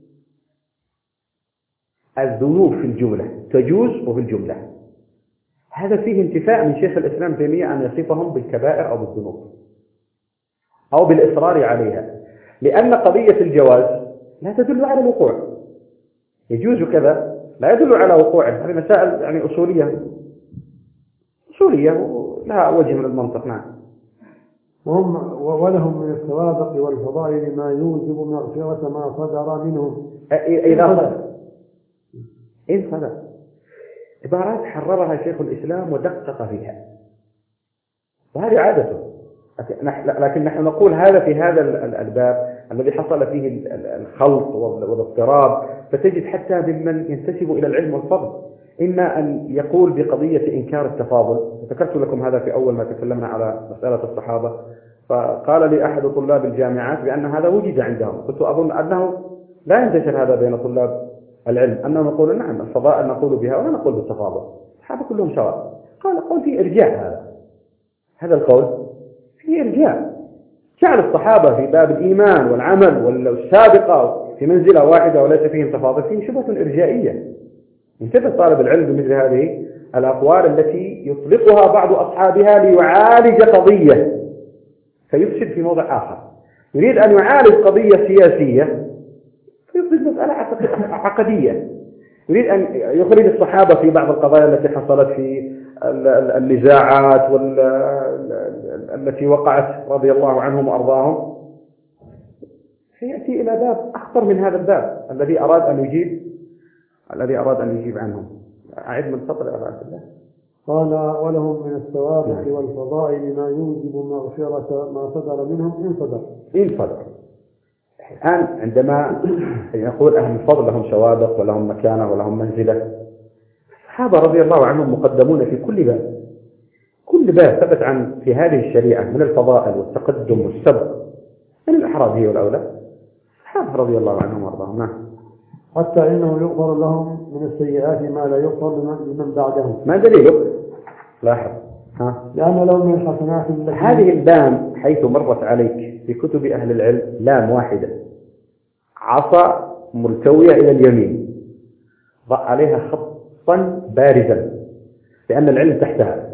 الذنوب في الجملة، تجوز وفي الجملة، هذا فيه انتفاء من شيخ الإسلام تيمية أن يصفهم بالكبائر أو بالذنوب أو بالإصرار عليها، لأن قضية الجواز لا تدل على الوقوع. يجوز كذا لا يدل على وقوعه. هذه مسائل يعني أصولية أصولية لها وجه من المنطق. نعم.
وهم ولهم من السوابق والفضائل ما يوجب مغفرة ما صدر منهم.
إذا صدر إن صدر عبارات حررها شيخ الإسلام ودقق فيها، وهذه عادته. لكن نحن نقول هذا في هذا الباب الذي حصل فيه الخلط والاضطراب، فتجد حتى ممن ينتسب إلى العلم والفضل إما أن يقول بقضية إنكار التفاضل. ذكرت لكم هذا في أول ما تكلمنا على مسألة الصحابة، فقال لي أحد طلاب الجامعات بأن هذا وجد عندهم، كنت أظن أنه لا ينتشر هذا بين طلاب العلم، أننا نقول نعم الفضائل نقول بها ولا نقول بالتفاضل، الصحابة كلهم سواء. قال قول في إرجاع، هذا هذا القول في إرجاع، جعل الصحابة في باب الإيمان والعمل والسابقة في منزلة واحدة وليس فيهم تفاضل، فيه شبهة إرجائية. انتبه طالب العلم بمثل هذه الأقوال التي يطلقها بعض أصحابها ليعالج قضية فيفسد في موضع آخر. يريد أن يعالج قضية سياسية فيفسد مسألة عقدية. يريد أن يخرج الصحابة في بعض القضايا التي حصلت في النزاعات والتي وقعت رضي الله عنهم وأرضاهم، فيأتي إلى باب أخطر من هذا الباب الذي أراد أن يجيب الذي أراد أن يجيب عنهم. أعد من سطر يا عبد الله.
قال ولهم من السوابق والفضائل ما يوجب مغفرة ما صدر منهم إن صدر.
إن صدر. الآن عندما يقول أهل الفضل لهم سوابق ولهم مكانة ولهم منزلة، الصحابة رضي الله عنهم مقدمون في كل باب، كل باب ثبت عن في هذه الشريعة من الفضائل والتقدم والسبق من الأحرار والأولى، الصحابة رضي الله عنهم وارضاهم. نعم.
حتى إنه يغفر لهم من السيئات ما لا يغفر لمن بعدهم.
ما دليلك؟ لاحظ. ها؟
لأن لهم من الحسنات التي
هذه اللام حيث مرت عليك في كتب أهل العلم لام واحدة، عصا ملتوية إلى اليمين، ضع عليها خطا بارزا لأن العلم تحتها،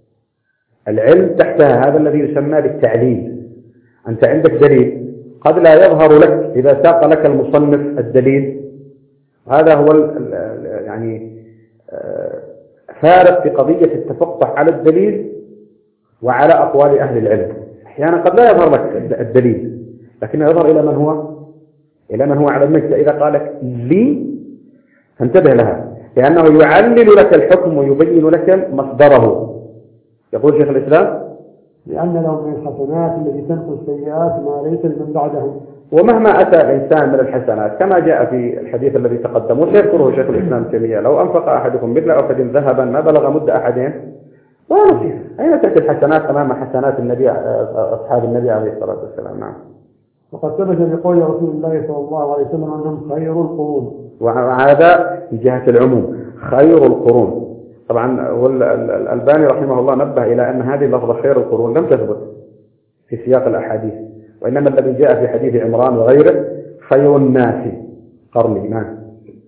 العلم تحتها، هذا الذي يسمى بالتعليل. أنت عندك دليل قد لا يظهر لك إذا ساق لك المصنف الدليل، هذا هو يعني فارق في قضية التفقه على الدليل وعلى أقوال أهل العلم. أحيانا قد لا يظهر لك الدليل لكنه يظهر إلى من هو إلى من هو على المجد. إذا قالك لي فانتبه لها، لأنه يعلل لك الحكم ويبين لك مصدره. يقول شيخ الإسلام
لأن لهم من الحسنات التي تمحو السيئات ما ليس لمن بعدهم.
ومهما أتى الإنسان من الحسنات كما جاء في الحديث الذي تقدم وسيذكره شيخ الإسلام تيمية: لو أنفق أحدكم مثل أحد ذهبا ما بلغ مد أحدهم ولا نصيف. أين تأتي الحسنات أمام حسنات النبي أصحاب النبي عليه الصلاة والسلام؟ نعم.
وقد ثبت بقول رسول الله صلى الله عليه وسلم أنهم خير القرون،
وهذا من جهة العموم خير القرون. طبعا والألباني رحمه الله نبه إلى أن هذه اللفظة خير القرون لم تثبت في سياق الأحاديث، وإنما الذي جاء في حديث عمران وغيره خير الناس قرني. نعم.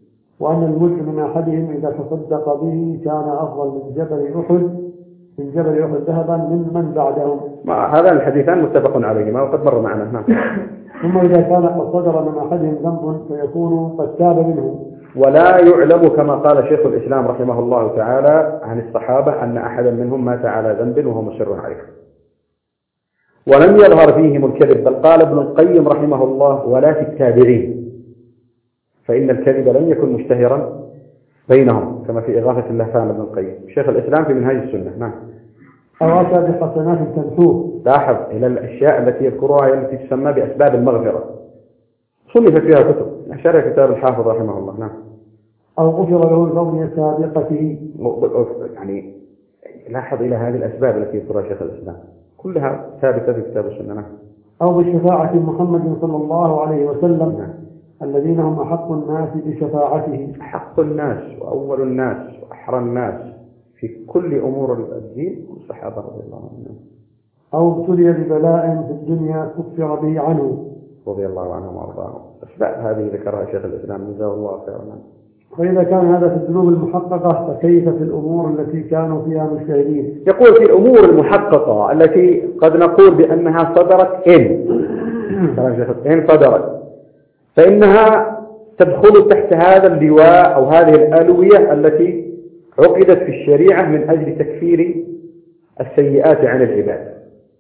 وأن المد من أحدهم إذا تصدق به كان أفضل من جبل أحد من جبل أحد ذهبا ممن بعدهم.
هذا الحديثان متفق عليهما وقد مر معنا. نعم.
ثم إذا كان قد صدر من أحدهم ذنب فيكون قد تاب منه.
ولا يعلم كما قال شيخ الإسلام رحمه الله تعالى عن الصحابة أن أحدا منهم مات على ذنب وهو مصر عليه، ولم يظهر فيهم الكذب، بل قال ابن القيم رحمه الله ولا في التابعين، فإن الكذب لم يكن مشتهرا بينهم كما في إغاثة اللهفان ابن القيم. شيخ الإسلام في منهاج السنة. نعم.
أو أتى بحسنات تنسوه.
لاحظ إلى الأشياء التي يذكرها هي التي تسمى بأسباب المغفرة، صنف فيها كتب، شرح كتاب الحافظ رحمه الله. نعم.
أو غفر له البغي سابقته.
يعني لاحظ إلى هذه الأسباب التي يذكرها شيخ الإسلام كلها ثابتة في كتاب السنة. نعم.
أو بشفاعة محمد صلى الله عليه وسلم.
نعم.
الذين هم أحق الناس بشفاعته.
أحق الناس وأول الناس وأحرى الناس في كل أمور الدين الصحابة رضي الله عنهم.
أو ابتلي ببلاء في الدنيا كفر به عنه
رضي الله عنهم وأرضاهم. أسباب هذه ذكرها شيخ الإسلام جزاه الله خيرا.
فإذا كان هذا في الذنوب المحققة فكيف في الأمور التي كانوا فيها مجتهدين؟
يقول في الأمور المحققة التي قد نقول بأنها صدرت إن إن صدرت فإنها تدخل تحت هذا اللواء أو هذه الألوية التي عقدت في الشريعة من أجل تكفير السيئات عن العباد.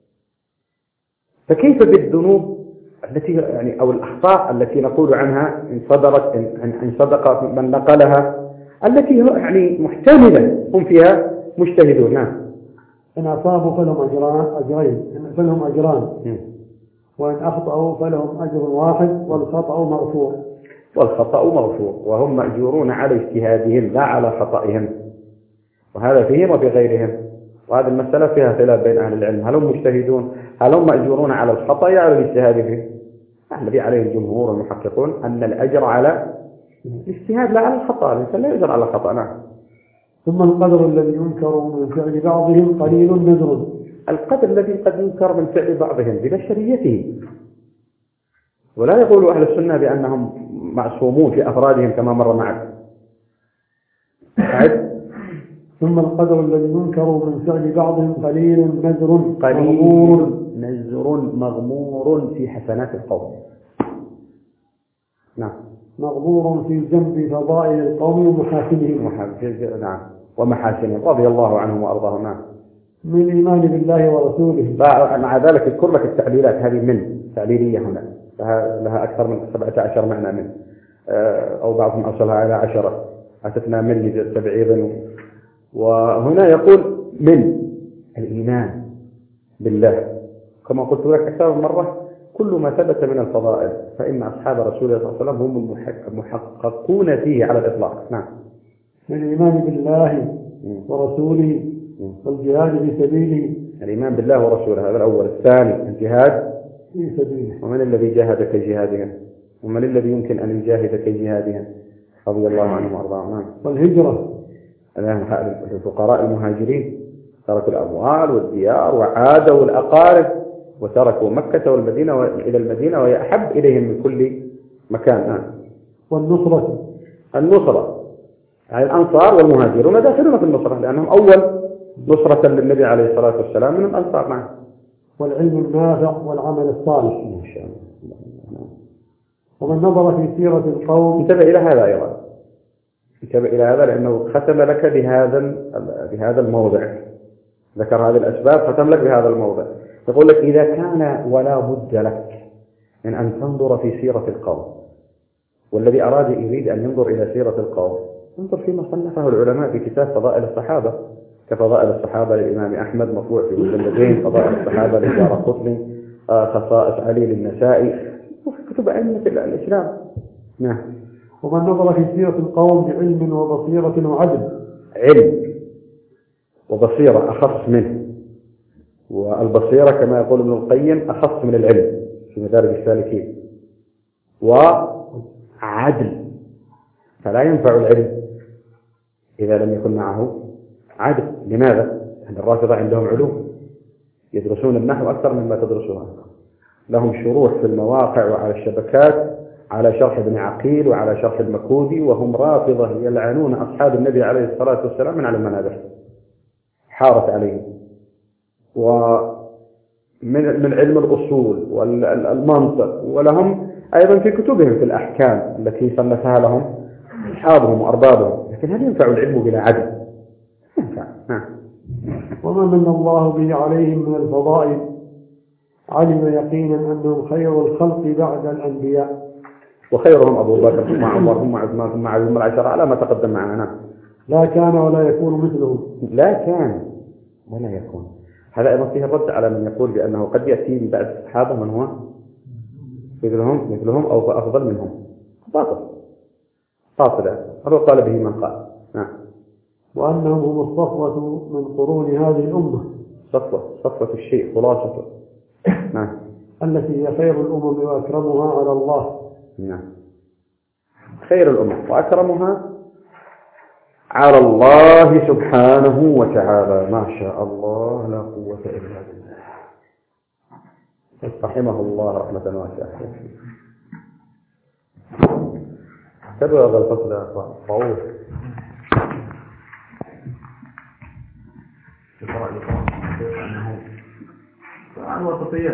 فكيف بالذنوب التي يعني أو الأخطاء التي نقول عنها إن صدرت إن, إن صدق من نقلها التي يعني محتملة هم فيها مجتهدون. نعم.
إن أصابوا فلهم أجران أجرين فلهم أجران وإن أخطأوا فلهم أجر واحد والخطأ مغفور.
والخطأ مغفور وهم مأجورون على اجتهادهم لا على خطئهم، وهذا فيهم وفي غيرهم. وهذه المسألة فيها خلاف بين أهل العلم، هل هم مجتهدون هل هم مأجورون على الخطأ أو على الاجتهاد فيه؟ الذي عليه الجمهور المحققون أن الأجر على الاجتهاد لا على الخطأ، الإنسان لا يجر على الخطأ. نعم.
ثم القدر الذي ينكر من فعل بعضهم قليل نذر.
القدر الذي قد ينكر من فعل بعضهم ببشريته، ولا يقول أهل السنة بأنهم معصومون في أفرادهم كما مر معك.
ثم القدر الذي ينكر من فعل بعضهم قليل نذر
قليل نذر مغمور في حسنات القوم. نعم.
مغمور في جنب فضائل القوم ومحاسنهم.
نعم. ومحاسنهم رضي الله عنهم وأرضاهم. نعم.
من الإيمان بالله ورسوله.
مع ذلك يذكر لك التعليلات هذه من تعليلية هنا لها أكثر من سبعة عشر معنى من أو بعضهم أوصلها على عشرة أتتنا من لتبعيض. وهنا يقول من الإيمان بالله كما قلت لك أكثر من مرة كل ما ثبت من الفضائل فإن أصحاب رسول الله صلى الله عليه وسلم هم المحققون فيه على الإطلاق. نعم.
من الإيمان بالله ورسوله والجهاد في سبيله.
الإيمان بالله ورسوله هذا الأول. الثاني الجهاد
في سبيله.
ومن الذي جاهد كجهادهم ومن الذي يمكن أن يجاهد كجهادهم رضي الله عنهم وأرضاهم.
والهجرة
الفقراء المهاجرين تركوا الأموال والديار وعادوا الأقارب وتركوا مكة والمدينة إلى المدينة وهي أحب إليهم من كل مكان. نعم.
والنصرة
النصرة يعني الأنصار والمهاجرون داخلون في النصرة لأنهم أول نصرة للنبي عليه الصلاة والسلام من الأنصار. معه.
والعلم النافع والعمل الصالح.
ما شاء الله.
ومن نظر في سيرة القوم
انتبه إلى هذا أيضا، انتبه إلى هذا لأنه ختم لك بهذا بهذا الموضع، ذكر هذه الأسباب ختم لك بهذا الموضع. يقول لك إذا كان ولا بد لك من أن تنظر في سيرة القوم، والذي أراد يريد أن ينظر إلى سيرة القوم انظر فيما صنفه العلماء في كتاب فضائل الصحابة كفضائل الصحابة للإمام أحمد مطبوع في مجلدين، فضائل الصحابة للدارقطني، خصائص علي للنسائي، وفي كتب أئمة الإسلام. نعم.
ومن نظر في سيرة القوم بعلم وبصيرة وعدل.
علم وبصيرة أخص منه، والبصيرة كما يقول ابن القيم أخص من العلم في مدارج السالكين، وعدل فلا ينفع العلم إذا لم يكن معه عدل. لماذا؟ لأن الرافضة عندهم علوم يدرسون النحو أكثر مما تدرسونها، لهم شروح في المواقع وعلى الشبكات على شرح ابن عقيل وعلى شرح المكودي، وهم رافضة يلعنون أصحاب النبي عليه الصلاة والسلام من على المنابر، حارت عليهم. ومن من علم الأصول والمنطق، ولهم أيضا في كتبهم في الأحكام التي صنفها لهم أصحابهم وأربابهم. لكن هل ينفع العلم بلا عدل؟ ينفع. نعم.
وما من الله به عليهم من الفضائل علم يقينا أنهم خير الخلق بعد الأنبياء،
وخيرهم أبو بكر ثم عمر ثم عثمان ثم علي ثم العشرة على ما تقدم معنا.
لا كان ولا يكون مثلهم.
لا كان ولا يكون. هذا أيضا فيه الرد على من يقول بأنه قد يأتي من بعد الصحابة من هو مثلهم مثلهم أو أفضل منهم. باطل باطل. هذا قال به من قال. نعم.
وأنهم هم الصفوة من قرون هذه الأمة.
صفوة صفوة الشيء خلاصته. نعم.
التي هي خير الأمم وأكرمها على الله.
نعم. خير الأمم وأكرمها على الله سبحانه وتعالى. ما شاء الله لا قوة إلا بالله. رحمه الله رحمة واسعة. تبغى هذا الفصل يا أخوان طويل. شكرا لكم.